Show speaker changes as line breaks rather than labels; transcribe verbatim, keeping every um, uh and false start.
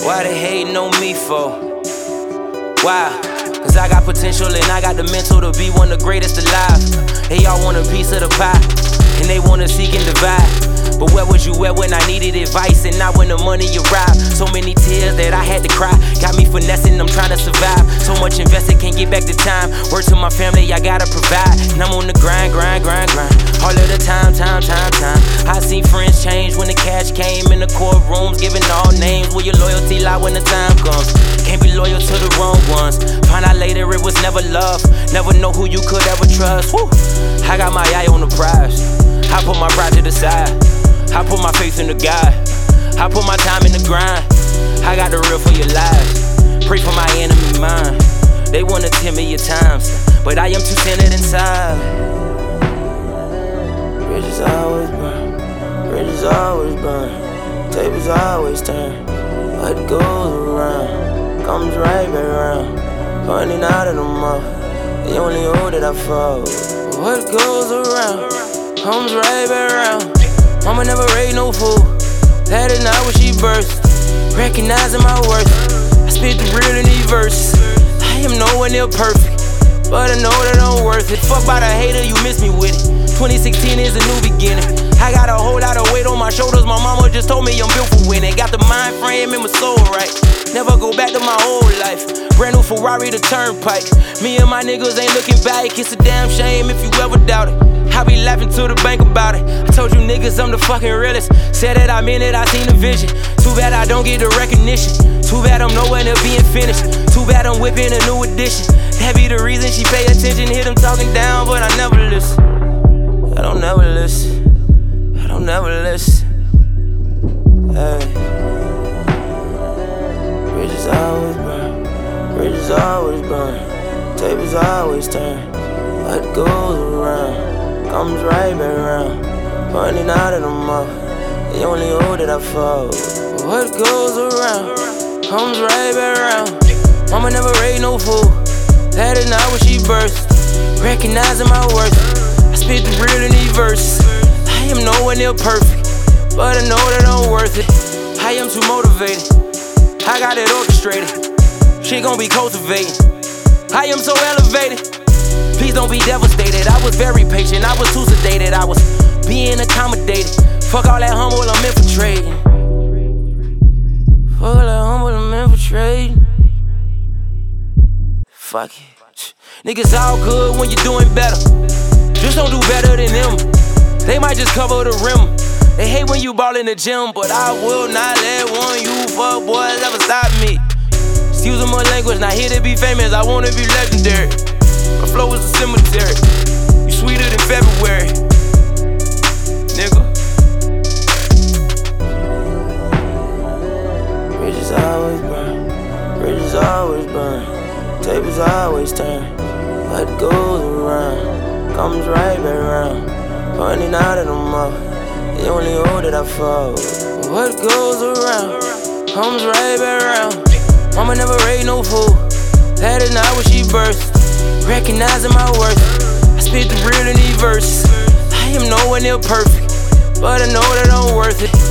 Why they hating on me for? Why? Cause I got potential and I got the mental to be one of the greatest alive. They all want a piece of the pie, and they wanna seek and divide. But where was you at when I needed advice and not when the money arrived? So many tears that I had to cry, got me finessing, I'm trying to survive. So much invested, can't get back the time. Word to my family, I gotta provide. And I'm on the grind, grind, grind, grind. All of the time, time, time, time. I seen friends change when the cash came in the courtrooms, giving all names. Where your loyalty lie when the time comes? Can't be loyal to the wrong ones. Find out later it was never love. Never know who you could ever trust. Woo. I got my eye on the prize. I put my pride to the side. I put my faith in the God. I put my time in the grind. I got the real for your lives. Pray for my enemy mind. They wanna tell me your times, but I am too centered inside. Bridges always burn. Bridges always burn. Tables always turn. What goes around comes right back around. Running out of the mouth, they only hold that I fall. What goes around comes right back around. Mama never raised no fool, that is not what she burst. Recognizing my worth, I spit the real in these verses. I am nowhere near perfect, but I know that I'm worth it. Fuck by the hater, you miss me with it. twenty sixteen is a new beginning. I got a whole lot of weight on my shoulders, my mama just told me I'm built for winning. Got the mind frame and my soul right, never go back to my old life. Brand new Ferrari, the turnpike. Me and my niggas ain't looking back, it's a damn shame if you ever doubt it. I be laughing to the bank about it. I told you niggas I'm the fucking realest. Said that I'm in it, I seen the vision. Too bad I don't get the recognition. Too bad I'm nowhere near being finished. Too bad I'm whipping a new edition. That be the reason she pay attention. Hear them talking down, but I never listen. I don't never listen. I don't never listen. Hey. Bridges always burn. Bridges always burn. Tables always turn. What goes around comes right back around. Running out of the mouth, they only hold that I fall. What goes around comes right back around. Mama never raised no fool, that is not what she burst. Recognizing my worth, I spit the real in these verses. I am nowhere near perfect, but I know that I'm worth it. I am too motivated, I got it orchestrated. Shit gon' be cultivating, I am so elevated. Please don't be devastated. I was very patient, I was too sedated. I was being accommodated. Fuck all that humble, I'm infiltrating. Fuck all that humble, I'm infiltrating. Fuck it. Niggas all good when you're doing better. Just don't do better than them. They might just cover the rim. They hate when you ball in the gym, but I will not let one of you fuck boys ever stop me. Excuse my language, not here to be famous, I wanna be legendary. My flow is a cemetery. You sweeter than February, nigga. Bridges always burn. Bridges always burn. Tables always turn. What goes around comes right back around. Running out of the mouth, they only hold that I fall. What goes around comes right back around. Mama never raised no fool, that is not what she burst. Recognizing my worth, I spit the real in these verses. I am nowhere near perfect, but I know that I'm worth it.